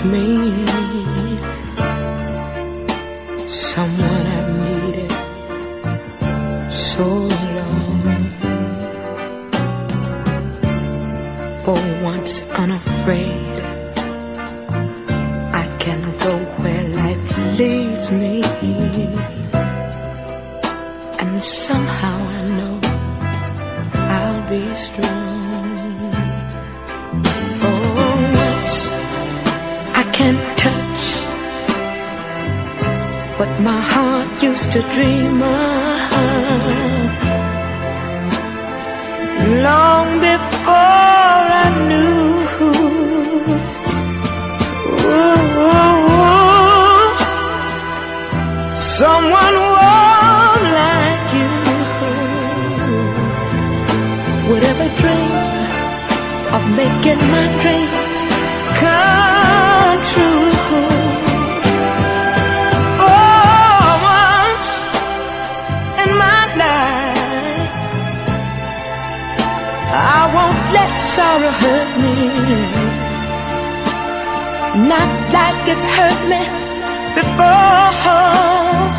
leaves me. Someone I've needed so long. For once unafraid, I can go where life leads me. And somehow I know I'll be strong. For once I can't touch what my heart used to dream of. Long before I knew someone warm like you would ever dream of making my dreams come true. For once in my life, I won't let sorrow hurt me, not like it's hurt me before.